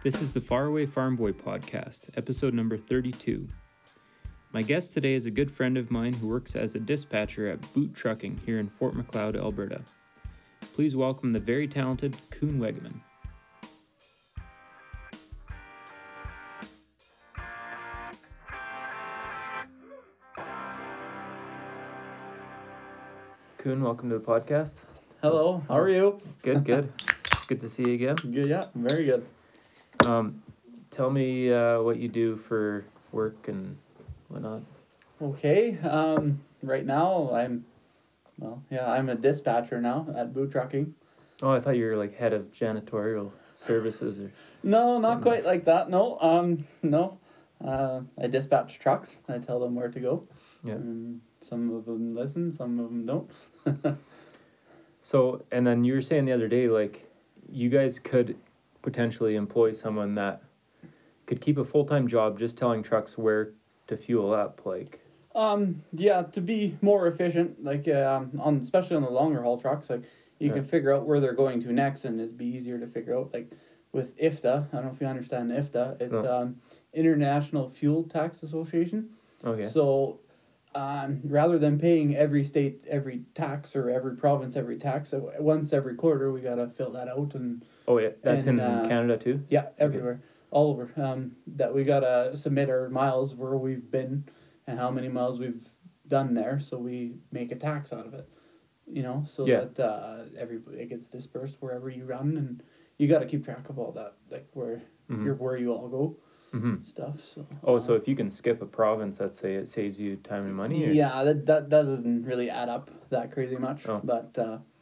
This is the Faraway Farm Boy podcast, episode number 32. My guest today is a good friend of mine who works as a dispatcher at Boot Trucking here in Fort Macleod, Alberta. Please welcome the very talented Koen Wegeman. Koen, welcome to the podcast. Hello, how are you? Good. It's good to see you again. Good, yeah, very good. Tell me what you do for work and whatnot. Okay, right now I'm a dispatcher now at Boot Trucking. Oh, I thought you were like head of janitorial services or No, not something. quite like that. No. I dispatch trucks. I tell them where to go. Yeah. Some of them listen, some of them don't. So, and then you were saying the other day, like, you guys could potentially employ someone that could keep a full-time job just telling trucks where to fuel up, like. Yeah, to be more efficient, like especially on the longer haul trucks, like you can figure out where they're going to next, and it'd be easier to figure out. Like with IFTA, I don't know if you understand IFTA. It's International Fuel Tax Association. Okay. So, rather than paying every state every tax or every province every tax once every quarter, we gotta fill that out and. Oh yeah, that's in and, Canada too? Yeah, everywhere, all over. That we gotta submit our miles where we've been and how many miles we've done there, so we make a tax out of it. You know, so that everybody gets dispersed wherever you run, and you got to keep track of all that, like where where you all go, stuff. So. So if you can skip a province, let's say, it saves you time and money. Or? Yeah, that doesn't really add up that crazy much, but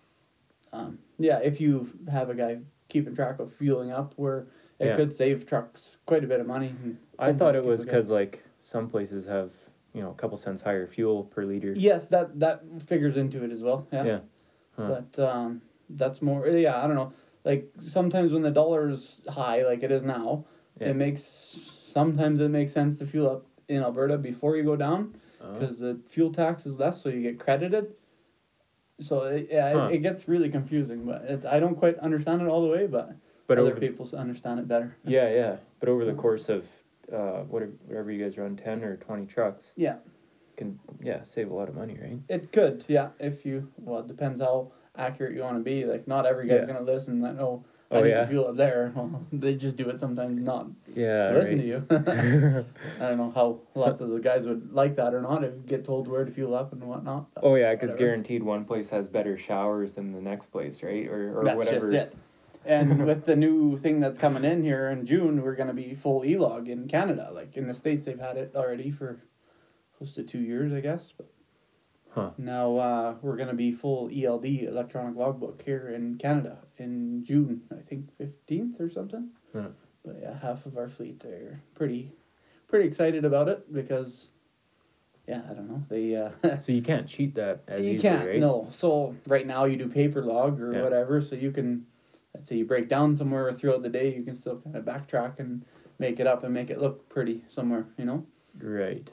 if you have a guy keeping track of fueling up, where it could save trucks quite a bit of money. I thought it was because like some places have a couple cents higher fuel per liter. Yes, that figures into it as well. Yeah. Yeah. Huh. But that's more. Yeah, I don't know. Like sometimes when the dollar's high, like it is now, sometimes it makes sense to fuel up in Alberta before you go down, because the fuel tax is less, so you get credited. So it gets really confusing, but I don't quite understand it all the way, but other people understand it better. Yeah. But over the course of whatever you guys run, 10 or 20 trucks. Yeah. Can save a lot of money, right? It could, yeah. It depends how accurate you want to be. Like not every guy's gonna listen. That I need to fuel up there. Well, they just do it sometimes not to listen to you. I don't know how lots of the guys would like that or not. If you get told where to fuel up and whatnot. Because guaranteed one place has better showers than the next place, right? Or that's whatever. Just it. And with the new thing that's coming in here in June, we're going to be full E-log in Canada. Like in the States, they've had it already for close to 2 years, I guess. But now we're going to be full ELD, electronic logbook, here in Canada in June, I think 15th or something. Yeah. But yeah, half of our fleet, they're pretty excited about it because, I don't know. They So you can't cheat that as easily, can't, right? No. So right now you do paper log or whatever, so you can... Let's say you break down somewhere throughout the day, you can still kind of backtrack and make it up and make it look pretty somewhere, Right.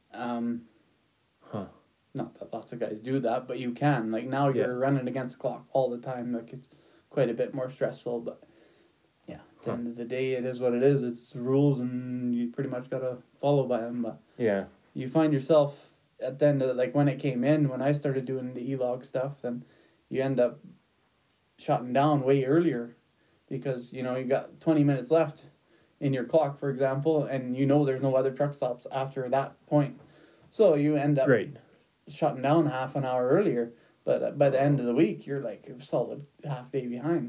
Not that lots of guys do that, but you can. Like now you're running against the clock all the time. Like it's quite a bit more stressful, but at the end of the day, it is what it is. It's the rules and you pretty much got to follow by them. But you find yourself at the end of like when it came in, when I started doing the E-log stuff, then you end up shutting down way earlier because you got 20 minutes left in your clock, for example, and there's no other truck stops after that point, so you end up shutting down half an hour earlier, but by the end of the week you're like a solid half day behind.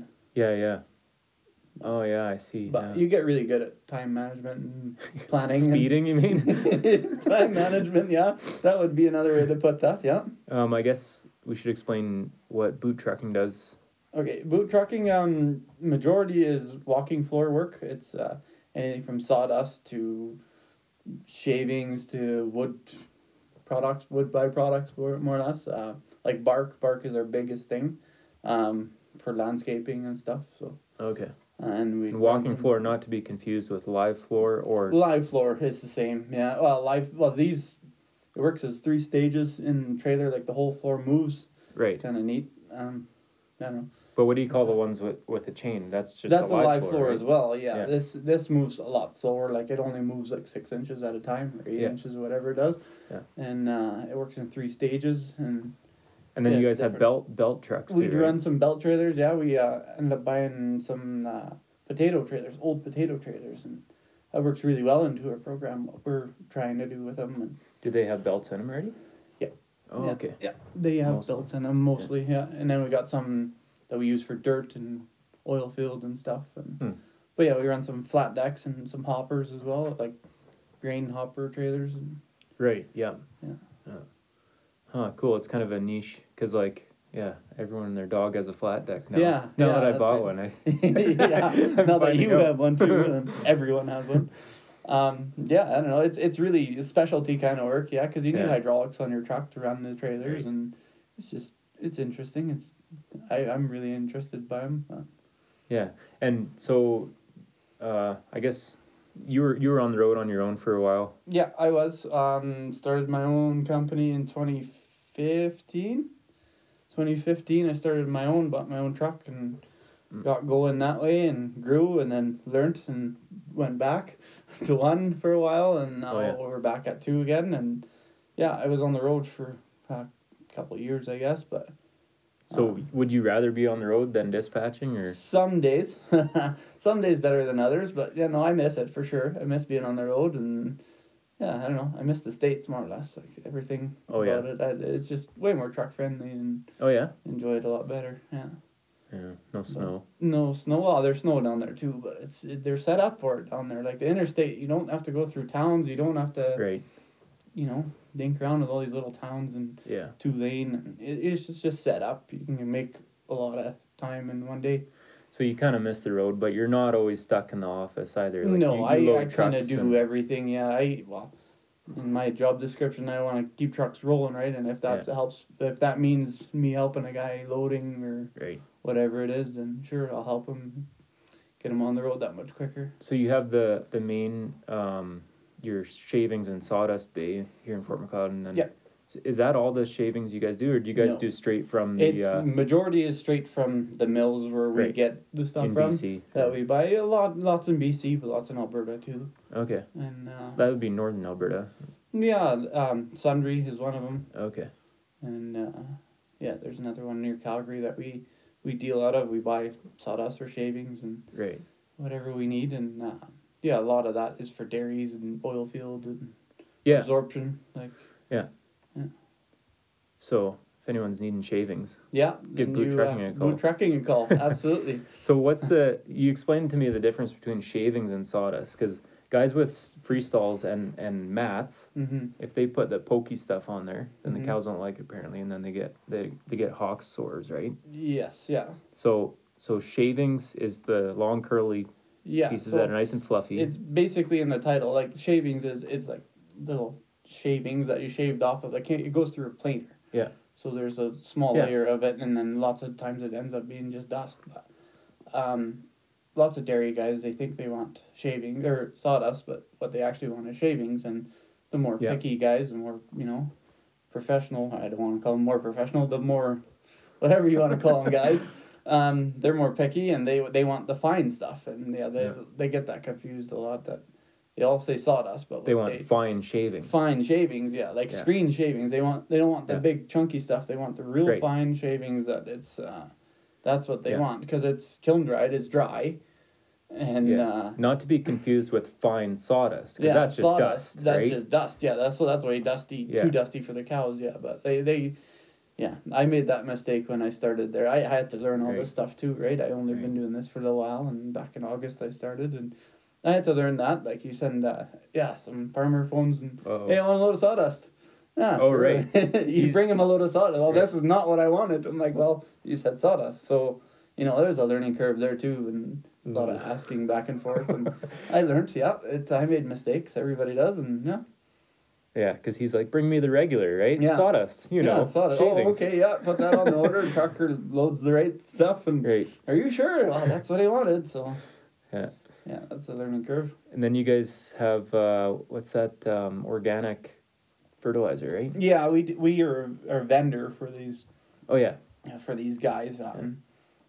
I see. But you get really good at time management and planning. Speeding, you mean? Time management, that would be another way to put that. I guess we should explain what Boot Trucking does. Okay, Boot Trucking, majority is walking floor work. It's anything from sawdust to shavings to wood byproducts, more or less. Like bark is our biggest thing, for landscaping and stuff. So okay, and walking floor, not to be confused with live floor or live floor is the same. Yeah, it works as 3 stages in the trailer. Like the whole floor moves. Right. It's kind of neat. I don't know. But what do you call the ones with a chain? That's just That's a live floor right? as well. Yeah. Yeah. This moves a lot slower. Like it only moves like 6 inches at a time, or 8 inches, or whatever it does. Yeah. And it works in 3 stages. And then you guys have belt trucks too. We'd run some belt trailers. Yeah, we ended up buying some potato trailers, old potato trailers, and that works really well into our program. What we're trying to do with them. And do they have belts in them already? Yeah. Oh, yeah. okay. Yeah, they have belts in them mostly. Yeah, and then we got some that we use for dirt and oil field and stuff. And but yeah, we run some flat decks and some hoppers as well, like grain hopper trailers. And right. Yeah. Yeah. Huh. Cool. It's kind of a niche because everyone and their dog has a flat deck now. Yeah. Now that I bought one, Now that you have one too, and everyone has one. I don't know. It's really a specialty kind of work, because you need hydraulics on your truck to run the trailers, and it's interesting. I'm really interested by them. Yeah, and so, I guess you were on the road on your own for a while. Yeah, I was. Started my own company in 2015. 2015, I started bought my own truck, and got going that way, and grew, and then learnt and went back to one for a while, and now we're back at two again. And I was on the road for a couple of years, I guess. But so would you rather be on the road than dispatching, or some days? Some days better than others, but I miss it for sure. I miss being on the road, and I don't know, I miss the States more or less, like everything about it. It's just way more truck friendly, and enjoy it a lot better. No snow. No snow. Well, there's snow down there too, but they're set up for it down there. Like the interstate, you don't have to go through towns. You don't have to, dink around with all these little towns and 2-lane. And it's just set up. You can make a lot of time in one day. So you kind of miss the road, but you're not always stuck in the office either. Like no, I kind of do everything. Yeah, in my job description, I want to keep trucks rolling, right? And if that helps, if that means me helping a guy loading or whatever it is, then sure, I'll help him get him on the road that much quicker. So you have the main your shavings and sawdust bay here in Fort McLeod, and then is that all the shavings you guys do, or do you guys do straight from the? It's majority is straight from the mills where we get the stuff in from BC, that we buy. Lots in BC, but lots in Alberta too. Okay. And that would be northern Alberta. Yeah, Sundre is one of them. Okay. And there's another one near Calgary that we deal out of. We buy sawdust or shavings and whatever we need, and a lot of that is for dairies and oil field and absorption, like. Yeah. So if anyone's needing shavings, give Boot Trucking a call. Boot Trucking a call, absolutely. So what's you explained to me the difference between shavings and sawdust, because guys with freestalls and mats, if they put the pokey stuff on there, then the cows don't like it apparently, and then they get hawk sores, right? Yes, yeah. So shavings is the long curly pieces that are nice and fluffy. It's basically in the title, like shavings it's like little shavings that you shaved off of. Like it goes through a planer. Yeah. So there's a small layer of it, and then lots of times it ends up being just dust. But, lots of dairy guys, they think they want shaving or sawdust, but what they actually want is shavings. And the more picky guys, the more professional. I don't want to call them more professional. The more, whatever you want to call them, guys. They're more picky, and they want the fine stuff, and they get that confused a lot. That they all say sawdust, but they want fine shavings. Fine shavings, screen shavings. They don't want the big chunky stuff. They want the real fine shavings. That's what they want, because it's kiln dried. It's dry, and not to be confused with fine sawdust, because that's just sawdust, dust. That's just dust. Yeah, that's way dusty. Too dusty for the cows. Yeah, but they. Yeah, I made that mistake when I started there. I had to learn all this stuff too, right? I only been doing this for a little while, and back in August I started, and I had to learn that. Like you send, some farmer phones and, hey, I want a load of sawdust. Yeah, oh, sure. Right. You bring him a load of sawdust. Well, this is not what I wanted. I'm like, well, you said sawdust. So, there's a learning curve there too, and a lot of asking back and forth. And I learned, I made mistakes. Everybody does, and Yeah, because he's like, bring me the regular, right? Yeah. Sawdust, sawdust. Shavings. Oh, okay, put that on the order. Trucker loads the right stuff, and are you sure? Well, that's what he wanted, so. Yeah, that's a learning curve. And then you guys have, what's that, organic fertilizer, right? Yeah, we are a vendor for these. Oh, yeah. For these guys.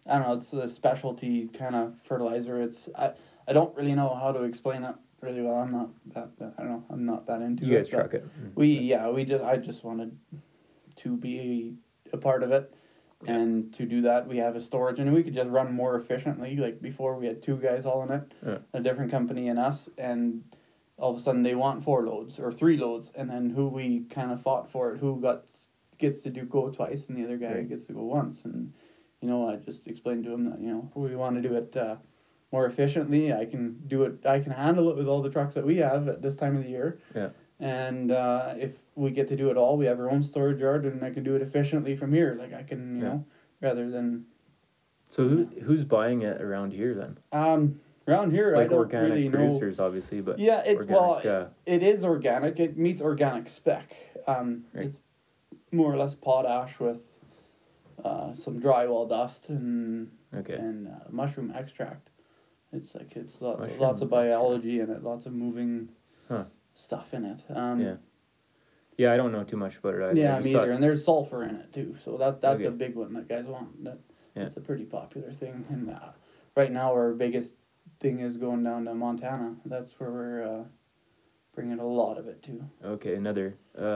I don't know. It's a specialty kind of fertilizer. I don't really know how to explain it really well. I'm not that I don't know. I'm not that into it. You guys truck it. I just wanted to be a part of it. Yeah. And to do that, we have a storage, and we could just run more efficiently. Like before, we had 2 guys hauling it, a different company and us, and all of a sudden they want 4 loads or 3 loads, and then who we kind of fought for it, who gets to go twice, and the other guy gets to go once. And I just explained to him that we want to do it more efficiently. I can do it. I can handle it with all the trucks that we have at this time of the year. Yeah. And if we get to do it all, we have our own storage yard, and I can do it efficiently from here. Like I can, rather than. So who's buying it around here then? Around here, like I don't organic really producers, know. obviously, but Yeah, organic, it is organic. It meets organic spec. It's more or less potash with some drywall dust and mushroom extract. It's lots of biology in it, lots of moving stuff in it. Yeah, I don't know too much about it. Me either. And there's sulfur in it too, so that's a big one that guys want. That's a pretty popular thing. And right now, our biggest thing is going down to Montana. That's where we're bringing a lot of it to. Okay, another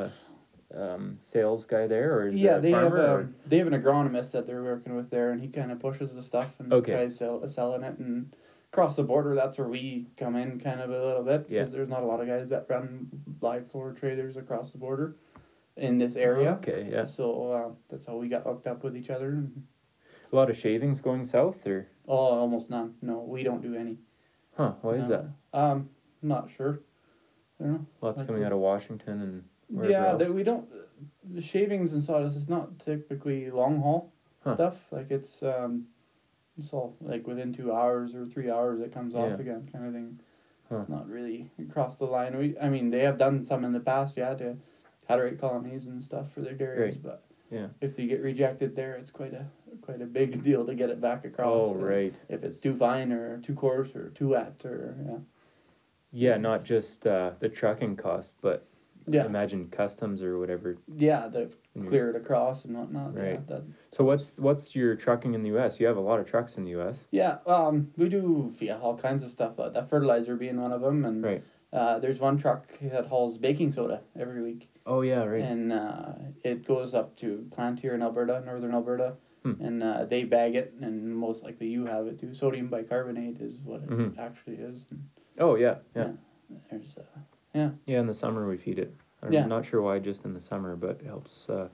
sales guy there, or is yeah, it a farmer? They have an agronomist that they're working with there, and he kind of pushes the stuff and tries selling it. And across the border, that's where we come in kind of a little bit, because there's not a lot of guys that run live floor traders across the border in this area. Okay, yeah. So that's how we got hooked up with each other. A lot of shavings going south, or? Oh, almost none. No, we don't do any. Huh? Why is that? Not sure. I don't know. Lots coming out of Washington and wherever else. We don't. The shavings and sawdust is not typically long haul stuff. Like it's all like within 2 hours or 3 hours it comes off again, kind of thing. It's not really across the line. I mean, they have done some in the past, to Hatterite colonies and stuff for their dairies, but if they get rejected there, it's quite a big deal to get it back across. Oh, right. If it's too fine or too coarse or too wet or Yeah, not just the trucking cost, but imagine customs or whatever. Yeah, the clear it across and whatnot. Right. Yeah, so what's your trucking in the U.S.? You have a lot of trucks in the U.S. Yeah, we do all kinds of stuff. That fertilizer being one of them, and there's one truck that hauls baking soda every week. Oh yeah, right. And it goes up to plant here in Alberta, northern Alberta, and they bag it, and most likely you have it too. Sodium bicarbonate is what it actually is. And, oh yeah. There's Yeah, in the summer we feed it. I'm not sure why just in the summer, but it helps. With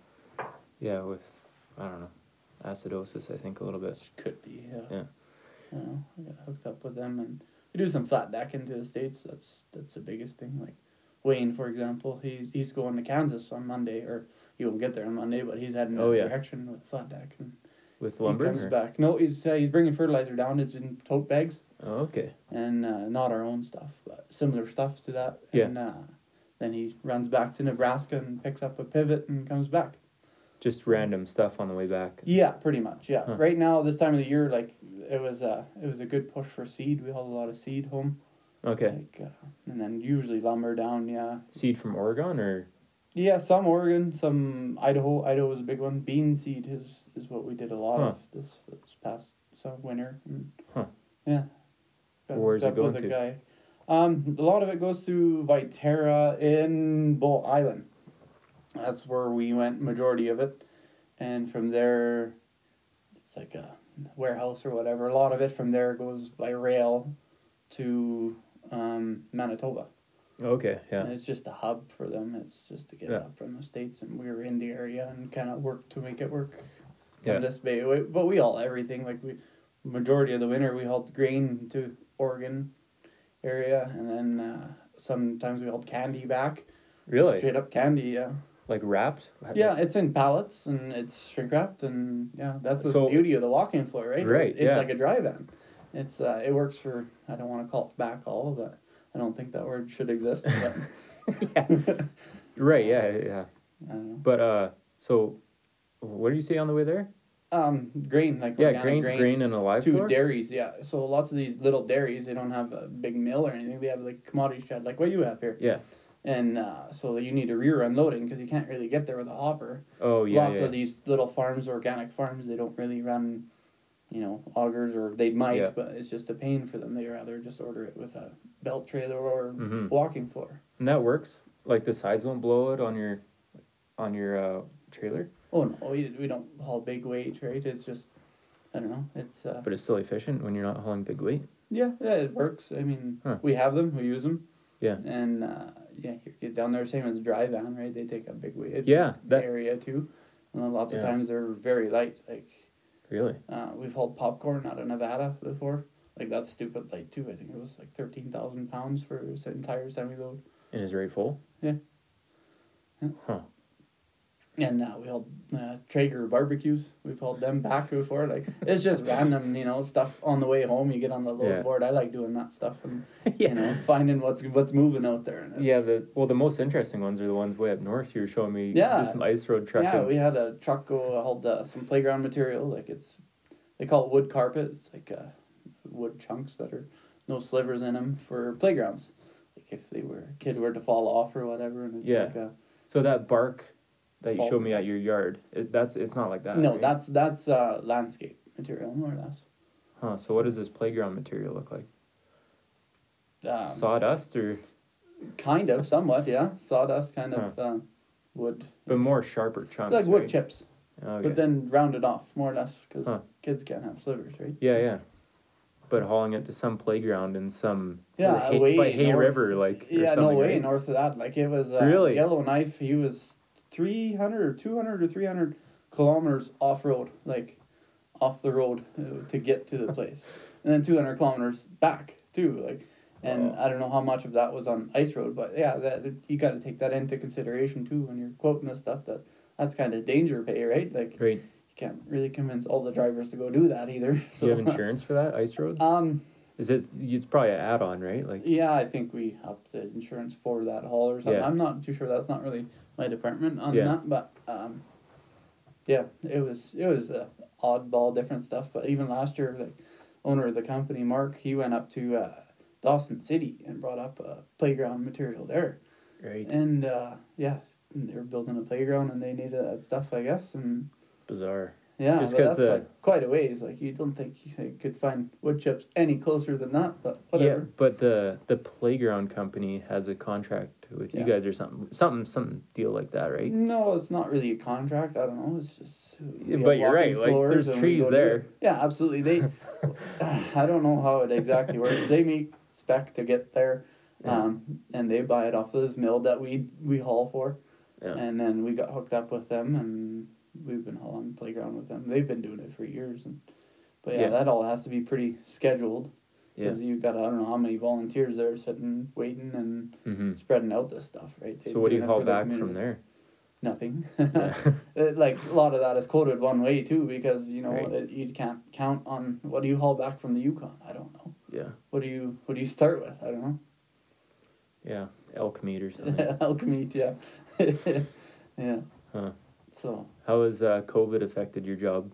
I don't know, acidosis. I think a little bit. Could be. Yeah. I got hooked up with them, and we do some flat decking to the States. That's the biggest thing. Like Wayne, for example, he's going to Kansas on Monday, or he won't get there on Monday, but he's heading that direction with flat deck. And with lumber? He comes back. No, he's bringing fertilizer down. It's in tote bags. Oh, okay. And not our own stuff, but similar stuff to that. Yeah. And then he runs back to Nebraska and picks up a pivot and comes back. Just random stuff on the way back. Yeah, pretty much. Yeah. Huh. Right now, this time of the year, like it was a good push for seed. We hauled a lot of seed home. Okay. Like, and then usually lumber down. Yeah. Seed from Oregon or? Yeah, some Oregon, some Idaho. Idaho was a big one. Bean seed is what we did a lot of this past winter. And, yeah. Where's it going to? Guy. A lot of it goes to Viterra in Bull Island. That's where we went, majority of it. And from there, it's like a warehouse or whatever. A lot of it from there goes by rail to Manitoba. Okay, yeah. And it's just a hub for them. It's just to get up from the States. And we were in the area and kind of worked to make it work. This bay. But we haul everything. Like majority of the winter, we hauled grain to Oregon area. And then sometimes we hauled candy back. Really? Straight up candy, yeah. Like wrapped? Yeah, it's in pallets and it's shrink wrapped, and that's the beauty of the walk-in floor, right? Right. It's like a dry van. It's it works for, I don't want to call it backhaul, but I don't think that word should exist. But Right. Yeah. I don't know. But so, what did you say on the way there? Grain, like organic grain and a live floor? Dairies, yeah. So lots of these little dairies, they don't have a big mill or anything. They have like commodity shed, like what you have here. Yeah. And so you need a rear unloading because you can't really get there with a hopper. Oh, yeah. Lots of these little farms, organic farms, they don't really run augers, or they might, Yeah. but it's just a pain for them. They rather just order it with a belt trailer or Mhm. walking floor. And that works? Like the sides don't blow out on your trailer? Oh no, we don't haul big weight, right? It's just, I don't know. It's But it's still efficient when you're not hauling big weight? yeah, it works. I mean, Huh. we have them, we use them. Yeah. And you get down there, same as a dry van, right? They take a big weight Yeah, that- area too. And then lots of Yeah. times they're very light. Like Really? we've hauled popcorn out of Nevada before. Like that's stupid light too. I think it was like 13,000 pounds for an entire semi load. And is right full? Yeah. Huh. And we hauled Traeger barbecues. We've hauled them back before. Like it's just random, stuff on the way home. You get on the load Yeah. board. I like doing that stuff and Yeah. finding what's moving out there. And Yeah, the most interesting ones are the ones way up north. You were showing me. Yeah. Did some ice road trucking. Yeah, we had a truck go hauled some playground material. Like they call it wood carpet. It's like wood chunks that are no slivers in them for playgrounds. Like if kid were to fall off or whatever, and it's Yeah. like a, So that bark that you Fall showed me at your yard, it's not like that. no, right? that's landscape material more or less. Huh. So what does this playground material look like? Sawdust or Kind of, somewhat, yeah. Sawdust, kind of wood. but more sharper chunks. Like wood right? chips, Okay. but then rounded off more or less because Huh. kids can't have slivers, right? Yeah. But hauling it to some playground in some Yeah, by way Hay north. River, like or Yeah, no something, way right? north of that. Like it was Really? Yellowknife. He was 300 or 200 or 300 kilometers off road, like off the road to get to the place, and then 200 kilometers back too. Like, and Wow. I don't know how much of that was on ice road, but yeah, that you got to take that into consideration too when you're quoting this stuff. That's kind of danger pay, right? Like Right. you can't really convince all the drivers to go do that either. Do So you have insurance for that ice roads? It's probably an add-on, right? Like Yeah, I think we upped the insurance for that haul or something. Yeah. I'm not too sure. That's not really my department on Yeah. that, but yeah, it was oddball different stuff. But even last year, the owner of the company, Mark, he went up to Dawson City and brought up playground material there, right. and yeah, they were building a playground and they needed that stuff, I guess, and. Bizarre. Yeah, Just but 'cause that's like quite a ways. Like you don't think you could find wood chips any closer than that, but whatever. Yeah, but the playground company has a contract with you Yeah. guys or something deal like that, right? No, it's not really a contract. I don't know. It's just. we have But you're walking right, like, floors there's and we trees go to- there. Yeah, absolutely. They, I don't know how it exactly works. They meet spec to get there, Yeah. and they buy it off of this mill that we haul for, Yeah. and then we got hooked up with them, and we've been hauling playground with them. They've been doing it for years, but yeah, Yeah. that all has to be pretty scheduled. Yeah. Because you've got, I don't know how many volunteers there sitting, waiting, and Mm-hmm. spreading out this stuff, right? They're So what do doing you it haul for the back from community. there? Nothing. Yeah. Like, a lot of that is quoted one way, too, because, Right. you can't count on, what do you haul back from the Yukon? I don't know. Yeah. What do you start with? I don't know. Yeah. Elk meat or something. Elk meat, yeah. Yeah. Huh. So, How has COVID affected your job?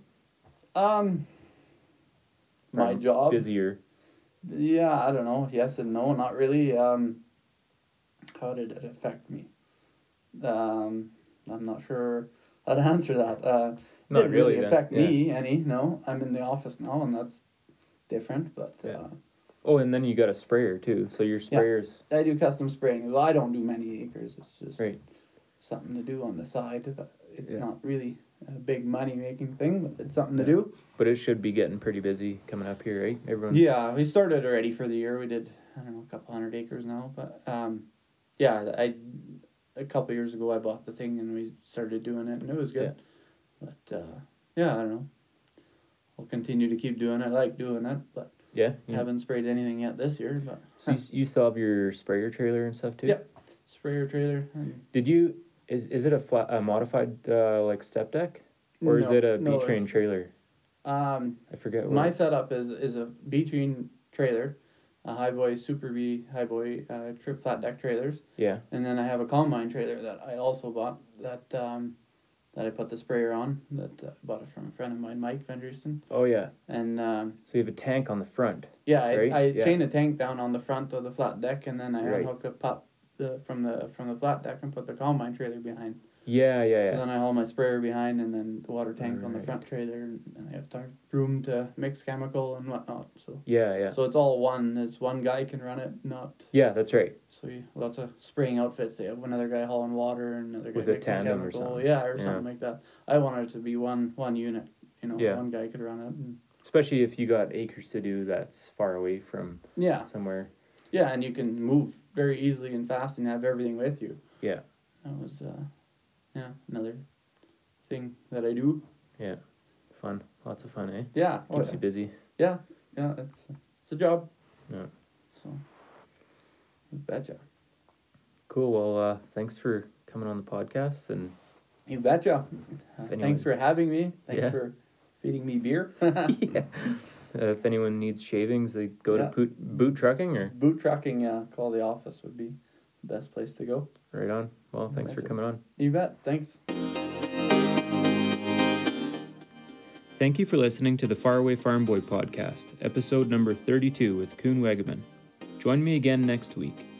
my Or job. Busier. Yeah, I don't know. Yes and no, not really. How did it affect me? I'm not sure how to answer that. Not Didn't really really then, affect yeah. me any. No, I'm in the office now, and that's different. But Yeah. Oh, and then you got a sprayer too. So your sprayers. I do custom spraying. Well, I don't do many acres. It's just Right. something to do on the side. But it's Yeah. not really a big money making thing. But it's something to Yeah. do. But it should be getting pretty busy coming up here, right? Everyone. Yeah, we started already for the year. We did, I don't know, a couple hundred acres now. But yeah, a couple years ago I bought the thing and we started doing it and it was good. But yeah, I don't know. I'll continue to keep doing it. I like doing it, but Yeah. haven't sprayed anything yet this year. But So you still have your sprayer trailer and stuff too? Yeah. Sprayer trailer. And Did you? Is it a modified like step deck, or is No, it a no, B-train it's- trailer? I forget. My setup is a B-train trailer, a Highboy Super B Highboy trip flat deck trailers. Yeah. And then I have a combine trailer that I also bought that I put the sprayer on. That I bought it from a friend of mine, Mike Van Driesten. Oh yeah. And So you have a tank on the front. yeah, I Right? Yeah. chain a tank down on the front of the flat deck, and then I Right. unhook the pop from the flat deck and put the combine trailer behind. Yeah, So yeah. then I haul my sprayer behind, and then the water tank on the Right. front tray there, and I have room to mix chemical and whatnot. So Yeah. so it's all one. It's one guy can run it, not. Yeah, that's right. So lots of spraying outfits. They have another guy hauling water and another guy With a mixing tandem or chemical. something. Or Yeah. something like that. I wanted it to be one unit. Yeah. One guy could run it. And Especially if you got acres to do that's far away from yeah, somewhere. yeah, and you can move very easily and fast and have everything with you. Yeah. That was another thing that I do. Yeah. Fun. Lots of fun, eh? Yeah. Keeps you busy. Yeah, it's a job. Yeah. So, you betcha. Cool. Well, thanks for coming on the podcast, and You betcha. anyone- Thanks for having me. Thanks Yeah. for feeding me beer. yeah. If anyone needs shavings, they go Yeah. to boot trucking or Boot trucking, call the office would be the best place to go. right on. Well, thanks for Betcha. coming on. You bet. Thanks. Thank you for listening to the Faraway Farm Boy podcast, episode number 32 with Kuhn Wegeman. Join me again next week.